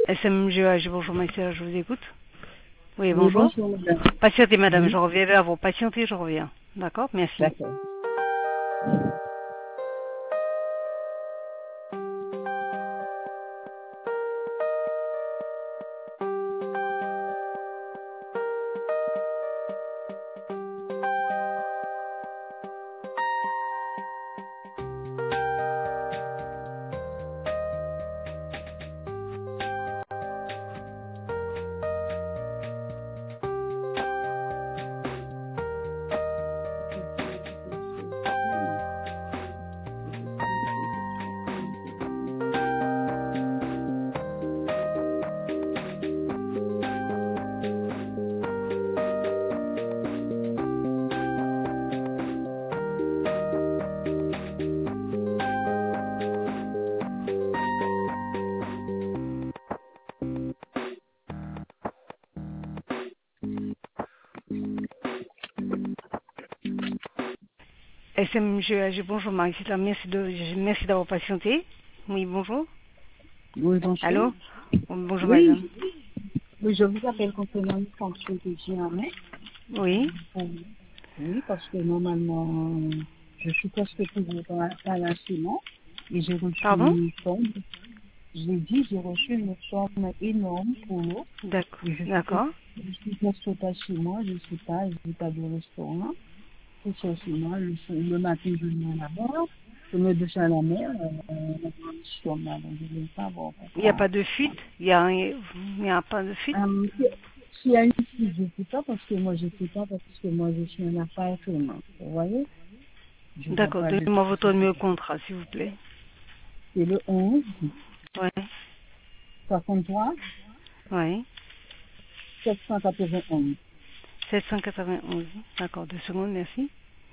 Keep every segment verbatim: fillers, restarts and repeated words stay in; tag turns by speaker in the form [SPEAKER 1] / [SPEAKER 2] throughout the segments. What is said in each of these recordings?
[SPEAKER 1] S M G H, bonjour Maïssa, je vous écoute. Oui,
[SPEAKER 2] Oui,
[SPEAKER 1] bonjour.
[SPEAKER 2] bonjour, madame.
[SPEAKER 1] Patientez madame,
[SPEAKER 2] Oui.
[SPEAKER 1] je reviens vers vous. Patientez, je reviens. D'accord, merci.
[SPEAKER 2] D'accord.
[SPEAKER 1] S M G H, bonjour Maïssa, merci de, merci d'avoir patienté. Oui, bonjour.
[SPEAKER 2] Oui, bonjour.
[SPEAKER 1] Allô? Bonjour madame.
[SPEAKER 2] Oui, oui, je vous appelle concernant une facture que j'ai en main.
[SPEAKER 1] Oui.
[SPEAKER 2] Euh, Oui, parce que normalement, je suis presque toujours dans dans l'enseignement et j'ai reçu
[SPEAKER 1] Pardon?
[SPEAKER 2] une somme. J'ai dit, j'ai reçu une somme énorme pour l'eau.
[SPEAKER 1] D'accord.
[SPEAKER 2] Et je suis, pres-
[SPEAKER 1] D'accord.
[SPEAKER 2] je suis presque pas chez moi, je ne sais pas, je n'ai pas de restaurant. Tout ça chez moi, le, le matin, je viens à la mer, je me descends à la mer, euh, je suis là, donc je ne veux pas voir
[SPEAKER 1] Il n'y a
[SPEAKER 2] pourquoi.
[SPEAKER 1] pas de fuite? Il n'y a, il n'y a pas de fuite?
[SPEAKER 2] Euh, S'il y a une fille, je ne sais pas parce que moi, je ne sais pas parce que moi, je suis un appartement. Vous voyez? Je ne vois
[SPEAKER 1] D'accord,
[SPEAKER 2] pas de
[SPEAKER 1] donnez-moi votre
[SPEAKER 2] fuite.
[SPEAKER 1] numéro de contrat, s'il vous plaît.
[SPEAKER 2] C'est le onze,
[SPEAKER 1] Ouais.
[SPEAKER 2] soixante-trois,
[SPEAKER 1] Ouais.
[SPEAKER 2] sept cent quatre-vingt-onze.
[SPEAKER 1] sept cent quatre-vingt-onze. D'accord, deux secondes, merci.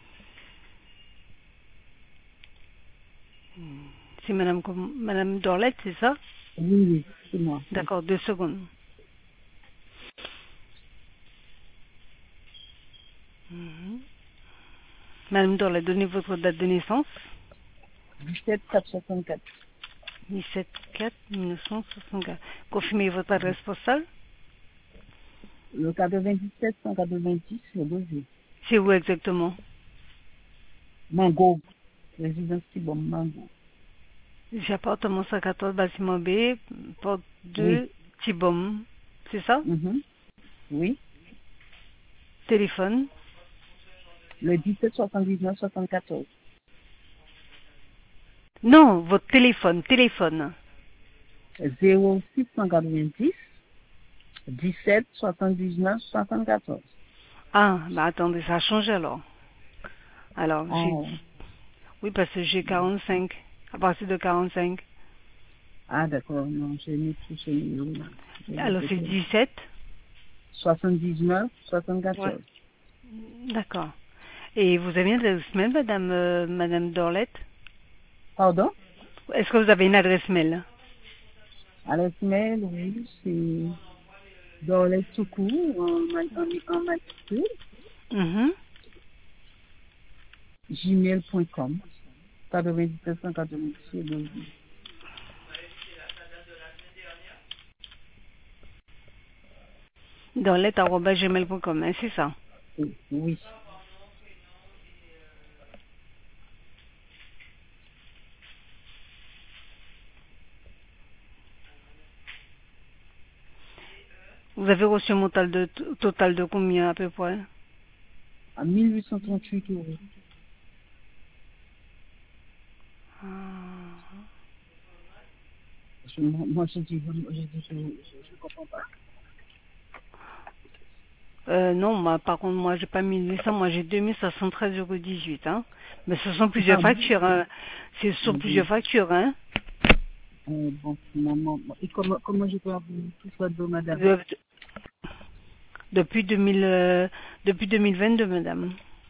[SPEAKER 1] C'est Madame, Com- Madame Dorlette, c'est ça?
[SPEAKER 2] Oui, oui, c'est moi.
[SPEAKER 1] D'accord, deux secondes. Mhm. Madame Dorlette, donnez votre date de naissance.
[SPEAKER 2] dix-sept quatre cent soixante-quatre.
[SPEAKER 1] dix-sept quatre mille neuf cent soixante-quatre. Confirmez votre adresse postale.
[SPEAKER 2] Le quatre-vingt-dix-sept cent quatre-vingt-dix, le deuxième.
[SPEAKER 1] C'est où exactement?
[SPEAKER 2] Mango. Résidence Tibom, Mango.
[SPEAKER 1] J'ai appartement cent quatorze, bâtiment B, porte
[SPEAKER 2] Oui.
[SPEAKER 1] deux, Tibom. C'est ça?
[SPEAKER 2] Mhm. Oui.
[SPEAKER 1] Téléphone.
[SPEAKER 2] Le dix-sept soixante-dix-neuf soixante-quatorze.
[SPEAKER 1] Non, votre téléphone, téléphone.
[SPEAKER 2] zéro six cent quatre-vingt-dix, dix-sept soixante-dix-neuf soixante-quatorze.
[SPEAKER 1] Ah, bah attendez, ça a changé alors. Alors,
[SPEAKER 2] Ah,
[SPEAKER 1] j'ai... Oui, parce que j'ai quarante-cinq. À partir de quarante-cinq.
[SPEAKER 2] ah d'accord, non, j'ai mis tout ce numéro-là. J'ai
[SPEAKER 1] Alors, c'est
[SPEAKER 2] peut-être
[SPEAKER 1] dix-sept.
[SPEAKER 2] soixante-dix-neuf
[SPEAKER 1] Ouais.
[SPEAKER 2] soixante-quatorze.
[SPEAKER 1] D'accord. Et vous avez une adresse mail, madame, euh, madame Dorlette?
[SPEAKER 2] Pardon?
[SPEAKER 1] Est-ce que vous avez une adresse mail?
[SPEAKER 2] Adresse mail, oui, c'est dans les secours, en ma- en- en majuscule,
[SPEAKER 1] Mhm.
[SPEAKER 2] gmail point com. quatre-vingt-dix-sept cent quatre-vingt-dix, c'est le-
[SPEAKER 1] Dorlette arobase gmail point com, hein, c'est ça.
[SPEAKER 2] oui. Oui.
[SPEAKER 1] Vous avez reçu un total de, total de combien à peu près?
[SPEAKER 2] À mille huit cent trente-huit euros.
[SPEAKER 1] Ah.
[SPEAKER 2] Je- Moi, moi, je dis, je dis, je, je, je comprends pas.
[SPEAKER 1] Euh, non, moi, par contre, moi, j'ai pas mille huit cents, moi, j'ai deux mille soixante-treize euros dix-huit, hein. Mais ce sont plusieurs
[SPEAKER 2] Ah, bon.
[SPEAKER 1] factures, hein. C'est sur plusieurs
[SPEAKER 2] Mhm.
[SPEAKER 1] factures, hein.
[SPEAKER 2] Euh, bon, maman, bon. Et comment, comment je peux avoir tout ça de madame?
[SPEAKER 1] De- depuis deux mille, euh, depuis deux mille vingt-deux, madame.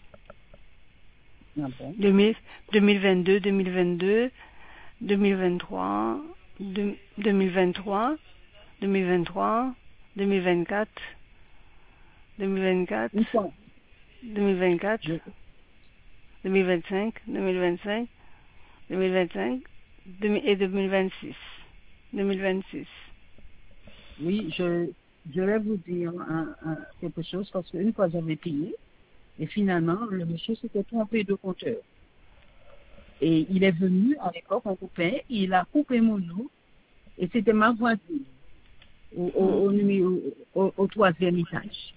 [SPEAKER 2] Ah bon?
[SPEAKER 1] deux mille, deux mille vingt-deux, deux mille vingt-deux, deux mille vingt-trois, deux- 2023, deux mille vingt-trois, deux mille vingt-quatre, deux mille vingt-quatre,
[SPEAKER 2] Une fois,
[SPEAKER 1] deux mille vingt-quatre,
[SPEAKER 2] je,
[SPEAKER 1] deux mille vingt-cinq, deux mille vingt-cinq, deux mille vingt-cinq, deux mille et deux mille vingt-six. deux mille vingt-six.
[SPEAKER 2] Oui, je, je vais vous dire un, un, quelque chose parce qu'une fois j'avais payé et finalement le monsieur s'était trompé de compteur. Et il est venu à l'époque, un copain, il a coupé mon eau et c'était ma voisine au, au,
[SPEAKER 1] Mm.
[SPEAKER 2] au, numéro, au, au troisième étage.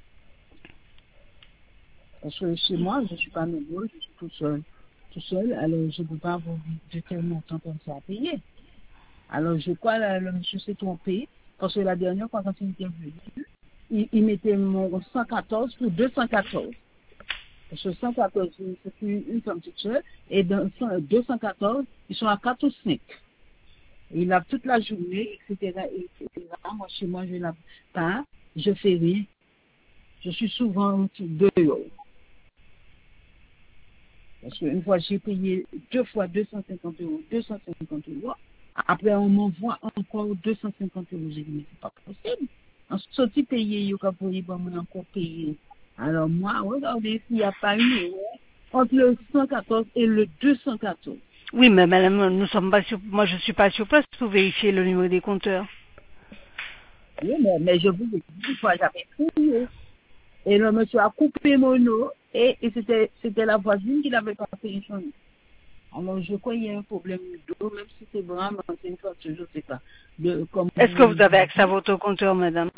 [SPEAKER 2] Parce que chez moi, je ne suis pas nombreux, je suis tout seul. Tout seul, alors je ne peux pas avoir de tel montant comme ça à payer. Alors je crois que le monsieur s'est trompé parce que la dernière fois quand il était venu, il, il mettait mon cent quatorze pour deux cent quatorze. Parce que cent quatorze, c'est une, une femme toute seule, et dans deux cent quatorze, ils sont à quatre ou cinq. Et il a toute la journée, et cetera, et cetera. Moi, chez moi, je n'ai pas, je fais rien. Je suis souvent dehors. Parce qu'une fois, j'ai payé deux fois deux cent cinquante euros, deux cent cinquante euros. Après, on m'envoie encore deux cent cinquante euros. J'ai dit, mais c'est pas possible. En sorti payer, il y a encore payer. Alors moi, regardez s'il n'y a pas une erreur entre le cent quatorze et le deux cent quatorze.
[SPEAKER 1] Oui, mais madame, nous sommes pas sur, moi je suis pas sur place pour vérifier le numéro des compteurs.
[SPEAKER 2] Oui, mais, mais je vous ai dit, une fois, j'avais payé. Et le monsieur a coupé mon eau et, et c'était, c'était la voisine qui l'avait pas payé son eau. Alors, je crois qu'il y a un problème d'eau, même si c'est vraiment, c'est une fois, je ne sais pas. De, comme
[SPEAKER 1] Est-ce que
[SPEAKER 2] vous,
[SPEAKER 1] vous avez accès à votre compteur, madame?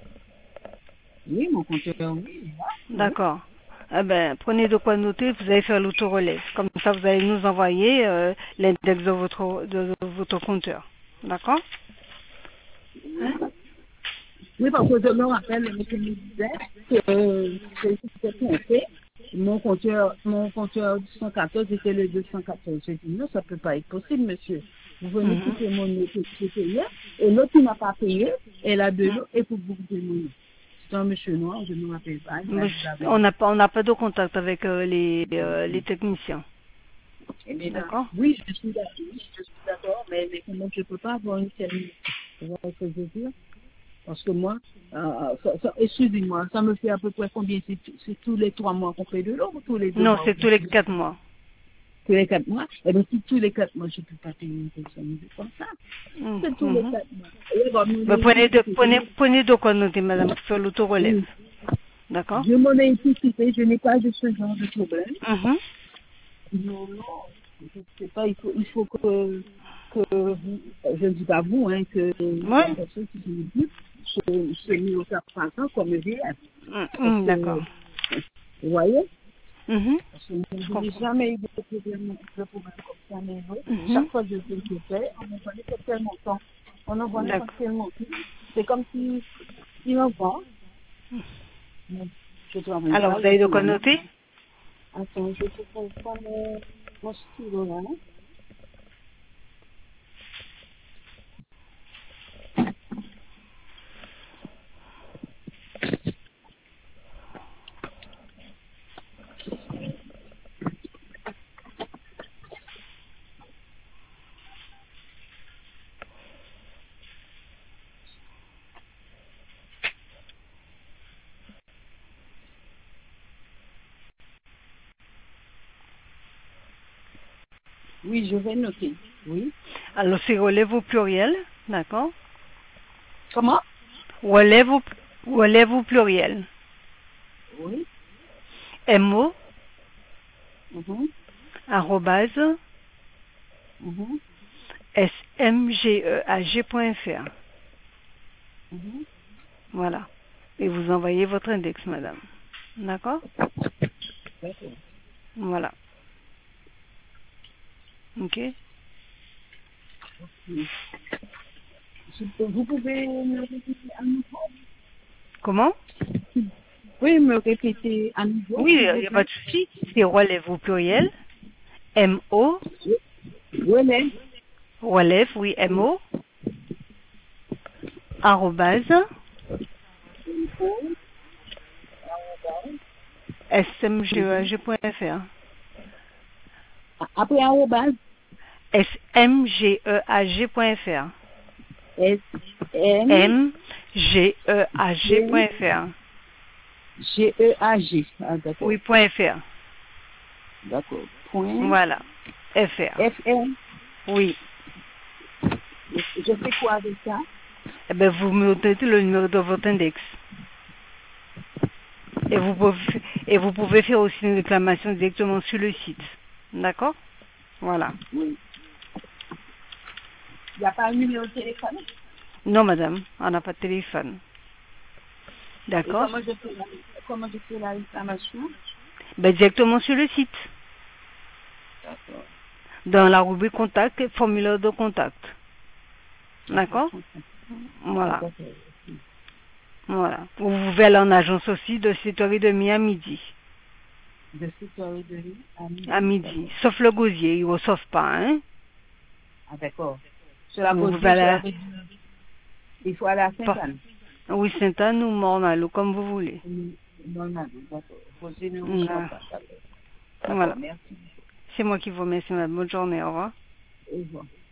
[SPEAKER 2] oui, mon compteur, oui, là, oui.
[SPEAKER 1] D'accord. Eh ben, prenez de quoi noter, vous allez faire l'autorelais. Comme ça, vous allez nous envoyer euh, l'index de votre, de, de votre compteur. D'accord? Hein?
[SPEAKER 2] Oui, parce que je me rappelle, le monsieur me disait que euh, c'était trompé. Mon compteur, mon compteur cent quatorze était le deux cent quatorze. J'ai dit, non, ça ne peut pas être possible, monsieur. Vous venez
[SPEAKER 1] Mhm.
[SPEAKER 2] couper mon eau que j'ai payé, et l'autre qui n'a pas payé, elle a de l'eau, et pour vous couper mon eau. C'est un monsieur noir, je ne me rappelle pas, il m'a
[SPEAKER 1] Mais
[SPEAKER 2] dit la
[SPEAKER 1] je- On
[SPEAKER 2] vérité.
[SPEAKER 1] n'a pas, on n'a pas de contact avec euh, les, euh, les techniciens.
[SPEAKER 2] Eh bien, là,
[SPEAKER 1] D'accord?
[SPEAKER 2] oui, je suis d'accord, oui, je suis d'accord, mais, mais comment je ne peux pas avoir une telle. Vous voyez ce que je veux dire? Parce que moi, euh, ça, ça, excusez-moi, ça me fait à peu près combien? C'est c'est tous les trois mois qu'on paye de l'eau ou tous les deux
[SPEAKER 1] Non,
[SPEAKER 2] mois?
[SPEAKER 1] c'est tous les quatre mois.
[SPEAKER 2] Tous les quatre mois? Eh bien, si tous les quatre mois, je ne peux pas payer une personne comme ça.
[SPEAKER 1] Mhm.
[SPEAKER 2] C'est tous les
[SPEAKER 1] Mhm.
[SPEAKER 2] quatre mois. Et on va me
[SPEAKER 1] Ben, prenez, de,
[SPEAKER 2] l'électricité.
[SPEAKER 1] prenez, prenez de quoi noter, madame, pour faire l'autorelève.
[SPEAKER 2] Oui.
[SPEAKER 1] D'accord?
[SPEAKER 2] Je m'en ai électricité, je n'ai pas de ce genre de problème.
[SPEAKER 1] Mhm.
[SPEAKER 2] Non, non, je ne sais pas, il faut, il faut que, que vous, je ne dis pas vous, hein, que
[SPEAKER 1] Oui.
[SPEAKER 2] la personne qui vous dit, se, se met au cap passant comme V F.
[SPEAKER 1] Mhm.
[SPEAKER 2] Parce
[SPEAKER 1] Mhm.
[SPEAKER 2] que,
[SPEAKER 1] D'accord.
[SPEAKER 2] vous voyez,
[SPEAKER 1] Mhm.
[SPEAKER 2] parce que moi,
[SPEAKER 1] Je
[SPEAKER 2] je n'ai
[SPEAKER 1] comprends.
[SPEAKER 2] jamais eu de problème, de problème comme ça, mais oui,
[SPEAKER 1] Mhm.
[SPEAKER 2] chaque fois que je fais ce que je fais, on envoie n'importe quel montant. On envoie n'importe
[SPEAKER 1] D'accord.
[SPEAKER 2] quel montant. C'est comme si, il envoie, mais je travaille
[SPEAKER 1] Alors,
[SPEAKER 2] pas,
[SPEAKER 1] vous avez de quoi
[SPEAKER 2] justement.
[SPEAKER 1] noter?
[SPEAKER 2] Attends, je te prends pas mon, mon stylo là. Oui, je vais noter. Oui.
[SPEAKER 1] Alors, c'est relève au pluriel. D'accord?
[SPEAKER 2] Comment?
[SPEAKER 1] Relève au, relève au pluriel.
[SPEAKER 2] Oui.
[SPEAKER 1] Mo,
[SPEAKER 2] Mhm.
[SPEAKER 1] arrobase,
[SPEAKER 2] Mhm.
[SPEAKER 1] smgeag.fr.
[SPEAKER 2] Mhm.
[SPEAKER 1] Voilà. Et vous envoyez votre index, madame. D'accord?
[SPEAKER 2] D'accord.
[SPEAKER 1] Voilà. Ok?
[SPEAKER 2] Oui. Je peux- Vous pouvez me répéter à nouveau?
[SPEAKER 1] Comment?
[SPEAKER 2] Vous pouvez me répéter à nouveau,
[SPEAKER 1] Oui,
[SPEAKER 2] s'il
[SPEAKER 1] il
[SPEAKER 2] vous
[SPEAKER 1] n'y a pas
[SPEAKER 2] plaît?
[SPEAKER 1] de souci. C'est relève au pluriel. M-O,
[SPEAKER 2] Relais.
[SPEAKER 1] relève, oui, M-O, arrobase, smgeag.fr.
[SPEAKER 2] Après arrobase,
[SPEAKER 1] smgeag.fr.
[SPEAKER 2] S M G
[SPEAKER 1] mgeag.fr.
[SPEAKER 2] G E A G. Ah,
[SPEAKER 1] Oui,
[SPEAKER 2] d'accord.
[SPEAKER 1] point .fr.
[SPEAKER 2] D'accord. Point
[SPEAKER 1] Voilà. F R.
[SPEAKER 2] F R.
[SPEAKER 1] Oui.
[SPEAKER 2] Je fais quoi avec ça?
[SPEAKER 1] Eh ben, vous me donnez le numéro de votre index. Et vous pouvez, et vous pouvez faire aussi une réclamation directement sur le site. D'accord? Voilà.
[SPEAKER 2] Oui. Il n'y a pas un numéro de téléphone?
[SPEAKER 1] Non, madame, on n'a pas de téléphone.
[SPEAKER 2] Et
[SPEAKER 1] D'accord?
[SPEAKER 2] comment je fais la, comment je fais la réclamation?
[SPEAKER 1] Ben, directement sur le site.
[SPEAKER 2] D'accord.
[SPEAKER 1] Dans la rubrique contact et formulaire de contact. D'accord? Voilà.
[SPEAKER 2] D'accord.
[SPEAKER 1] Voilà. Vous pouvez aller en agence aussi de sept heures trente à midi.
[SPEAKER 2] De sept heures trente à midi.
[SPEAKER 1] À midi. Sauf le gosier, il ne reçoit pas, hein?
[SPEAKER 2] Ah, d'accord. Sur la
[SPEAKER 1] Vous
[SPEAKER 2] pause,
[SPEAKER 1] pouvez aller...
[SPEAKER 2] il faut aller à
[SPEAKER 1] Pas-
[SPEAKER 2] Sainte-Anne.
[SPEAKER 1] Oui, Sainte-Anne ou Mornalo, comme vous voulez.
[SPEAKER 2] Normalement, d'accord. Poser ne reçoit
[SPEAKER 1] Voilà.
[SPEAKER 2] pas. D'accord. D'accord,
[SPEAKER 1] Voilà.
[SPEAKER 2] merci.
[SPEAKER 1] C'est moi qui vous remercie, madame. Bonne journée. Au revoir.
[SPEAKER 2] Au revoir.